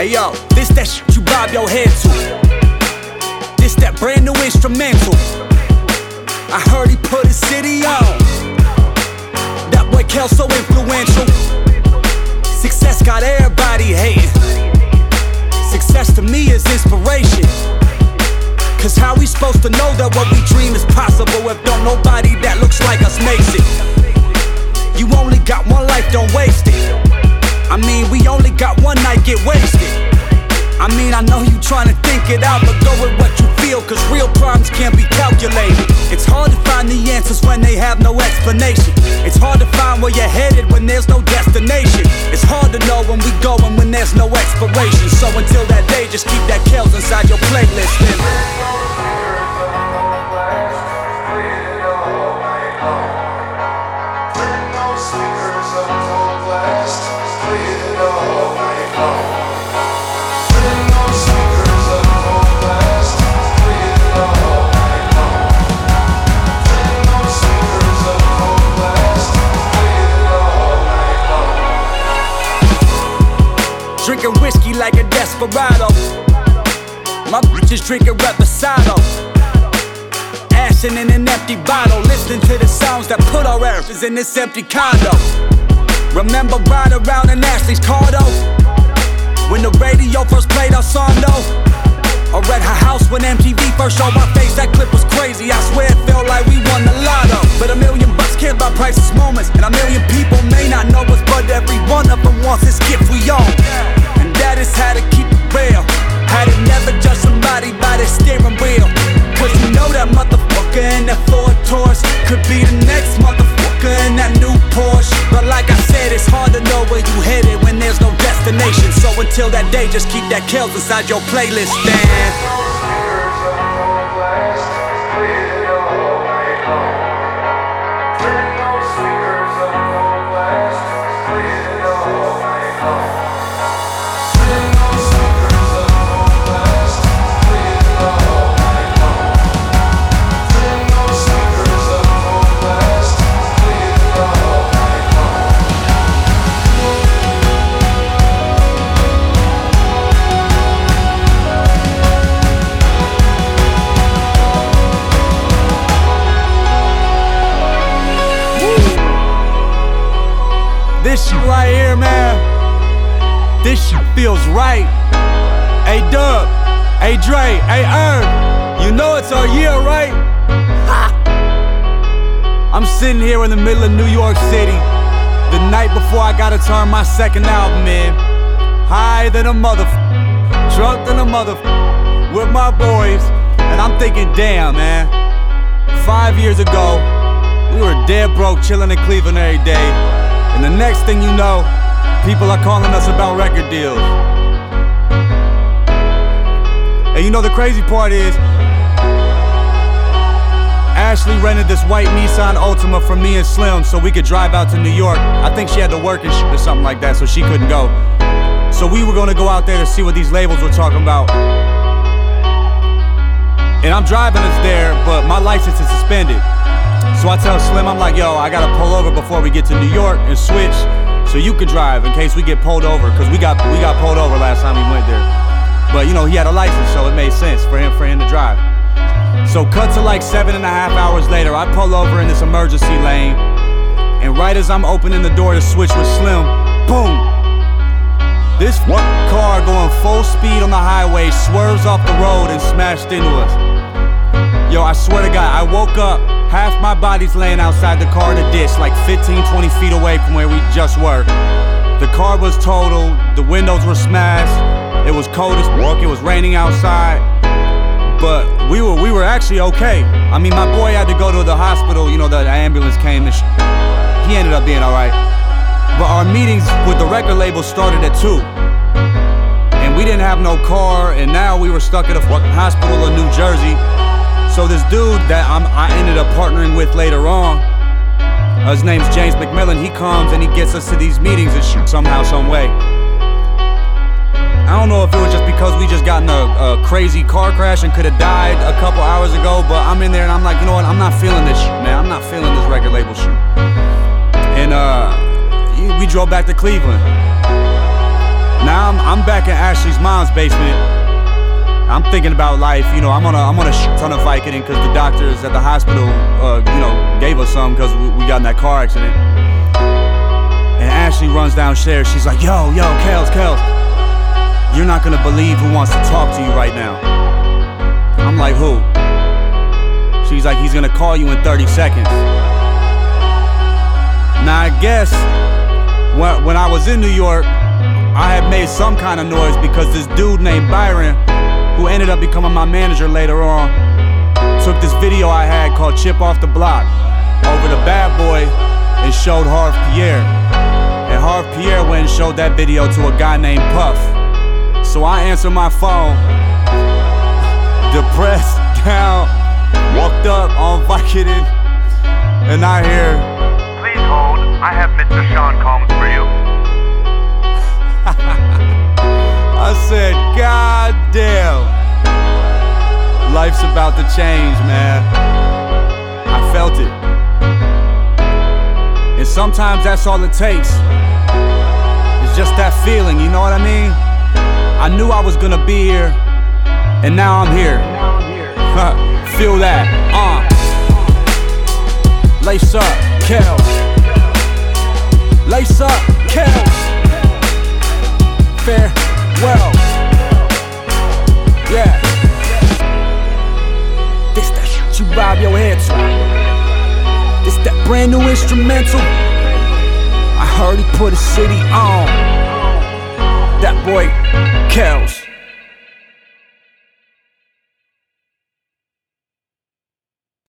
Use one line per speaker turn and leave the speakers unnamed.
Hey yo, this that shit you bob your head to. This that brand new instrumental. I heard he put his city on. That boy Kel so influential. Success got everybody hating. Success to me is inspiration. Cause how we supposed to know that what we dream is possible if don't nobody that looks like us makes it? You only got one life, don't waste it. I mean, we only got one night, get wasted. I mean, I know you tryna think it out, but go with what you feel, cause real problems can't be calculated. It's hard to find the answers when they have no explanation. It's hard to find where you're headed when there's no destination. It's hard to know when we going when there's no expiration. So until that day, just keep that Kels inside your playlist. Drinking whiskey like a desperado. My bitch is drinking Reposado. Ashing in an empty bottle, listening to the sounds that put our asses in this empty condo. Remember ride around in Ashley's car though, when the radio first played our song though. Or at her house when MTV first showed my face, that clip was crazy. I swear it felt like we won the lotto. But $1 million can't buy priceless moments, and 1 million people may not know us, but every one of them wants this gift we own. And that is how to keep it real. How to never judge somebody by their steering wheel. Cause you know that motherfucker in that Ford Taurus could be the next motherfucker in that new Porsche. But like I said, it's hard to know where you headed when there's no destination. So until that day, just keep that Kels inside your playlist, Dan. This shit right here, man, this shit feels right. Hey Dub, hey Dre, hey Herb, you know it's our year, right? Ha! I'm sitting here in the middle of New York City, the night before I gotta turn my second album in. High than a motherfucker, drunk than a motherfucker, with my boys. And I'm thinking, damn man, 5 years ago, we were dead broke, chilling in Cleveland every day. And the next thing you know, people are calling us about record deals. And you know the crazy part is, Ashley rented this white Nissan Altima for me and Slim so we could drive out to New York. I think she had to work and shit or something like that, so she couldn't go. So we were gonna go out there to see what these labels were talking about. And I'm driving us there, but my license is suspended. So I tell Slim, I'm like, yo, I gotta pull over before we get to New York and switch so you could drive in case we get pulled over. Cause we got pulled over last time we went there. But you know, he had a license, so it made sense for him to drive. So cut to like 7.5 hours later, I pull over in this emergency lane. And right as I'm opening the door to switch with Slim, boom! This car going full speed on the highway swerves off the road and smashed into us. Yo, I swear to God, I woke up, half my body's laying outside the car in a ditch, like 15, 20 feet away from where we just were. The car was totaled, the windows were smashed, it was cold as fuck, it was raining outside. But we were actually okay. I mean, my boy had to go to the hospital, you know, the ambulance came and he ended up being alright. But our meetings with the record label started at 2. And we didn't have no car, and now we were stuck at a fucking hospital in New Jersey. So this dude that I ended up partnering with later on, his name's James McMillan, he comes and he gets us to these meetings and shit somehow, some way. I don't know if it was just because we just got in a crazy car crash and could have died a couple hours ago, but I'm in there and I'm like, you know what, I'm not feeling this shit, man. I'm not feeling this record label shit. And we drove back to Cleveland. Now I'm back in Ashley's mom's basement. I'm thinking about life, you know. I'm on a ton of Vicodin because the doctors at the hospital, gave us some because we got in that car accident. And Ashley runs downstairs. She's like, yo, Kels, you're not gonna believe who wants to talk to you right now. I'm like, who? She's like, he's gonna call you in 30 seconds. Now I guess when I was in New York, I had made some kind of noise because this dude named Byron, who ended up becoming my manager later on, took this video I had called Chip Off the Block over to Bad Boy and showed Harve Pierre. And Harve Pierre went and showed that video to a guy named Puff. So I answered my phone, depressed, down, walked up on Vicodin, and I hear,
"Please hold, I have Mr. Sean Combs for you."
I said, God damn, life's about to change, man. I felt it. And sometimes that's all it takes. It's just that feeling, you know what I mean? I knew I was gonna be here, and now I'm here. Feel that, Lace up, Kels. Lace up, Kels. Farewell. Yeah. This that shit you bob your head to. This that brand new instrumental. I heard he put a city on. That boy, Kels.